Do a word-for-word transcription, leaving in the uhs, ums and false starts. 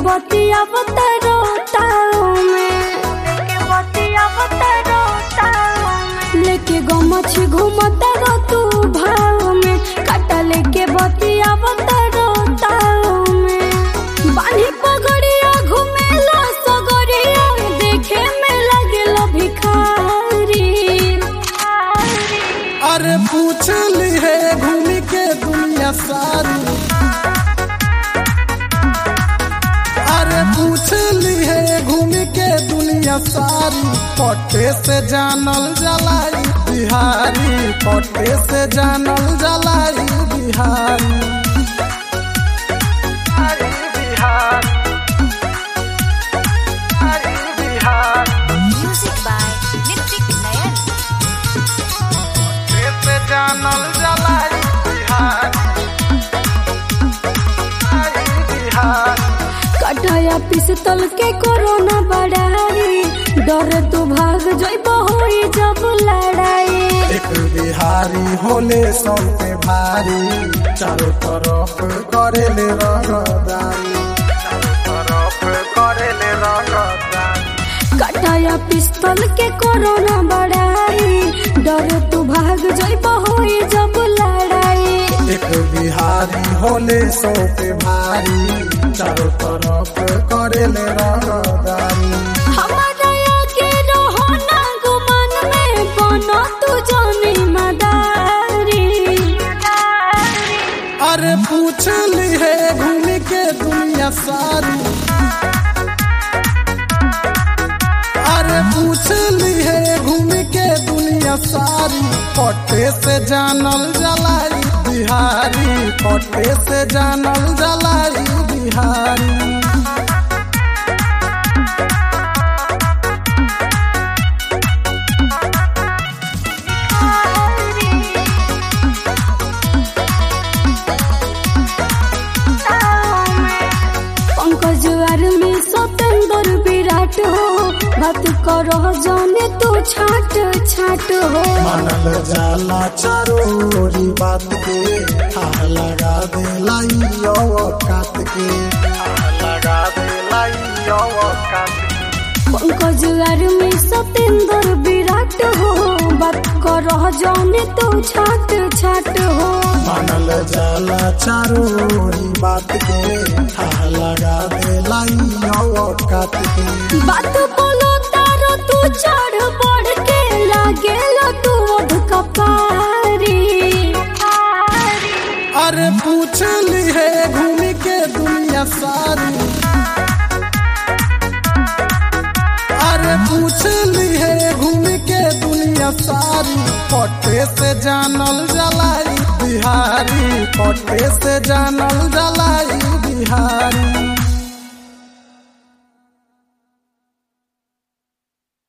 बतिया बतारो ताओ में, लेके बतिया बतारो ताओ में, लेके गमछी घूमता रो तू भाव में, काटा लेके बतिया बतारो ताओ में, बानी पगड़िया घूमेला सगरिया, देखे में लगेलो भिखारी। अरे पूछ ली है घूमी के दुनिया सारी, अरे पूछ ली है घूमी के दुनिया सारी, पट्टे से जानल जलाई बिहारी, पट्टे से जानल जलाई बिहारी। हरी बिहार, हरी Bihar. Music by Nitik Nayan. पट्टे से जानल जलाई बिहारी, हरी बिहार। कटाया पिस्तौल के कोरोना बढ़ाई, डर तू भाग जइब होई जब लड़ाई। एक बिहारी होले सबके भारी, चारों तरफ करेले रंगदारी, चारों तरफ करेले रंगदारी। कटाया पिस्तौल के कोरोना बढ़ाई, डर तू भाग जइब होई जब लड़ाई। एक बिहारी होले सबके भारी, चारों तरफ करेले रंगदारी। हमारा आगे रहो ना गुमान में, बनो तू जानी मदारी। अरे पूछ ली है घूमी के दुनिया सारी, अरे पूछ ली है घूमी के दुनिया सारी, पट्टे से जानल जलाई बिहारी, पट्टे से जानल जलाई बिहारी। पंकज आर्मी सतेंद्र विराट हो, बात करो जाने तू छाट छाट हो। मानल जाला चारोरी बात के, हाथ लगा दे लाई औकात के, हाथ लगा दे लाई औकात के। पंकज आर्मी सतेंद्र विराट हो, बात करो जाने तू छाट छाट हो। मानल जाला चारोरी बात के, हाथ लगा दे लाई औकात के। बात बोलो तारो तू चढ़ बढ़ के, लागेलो तू ओढ़ कपारी। अरे पूछ ली है घूमी के दुनिया सारी, अरे पूछ ली है घूमी के दुनिया सारी, पट्टे से जानल जलाई बिहारी, पट्टे से जानल जलाई बिहारी।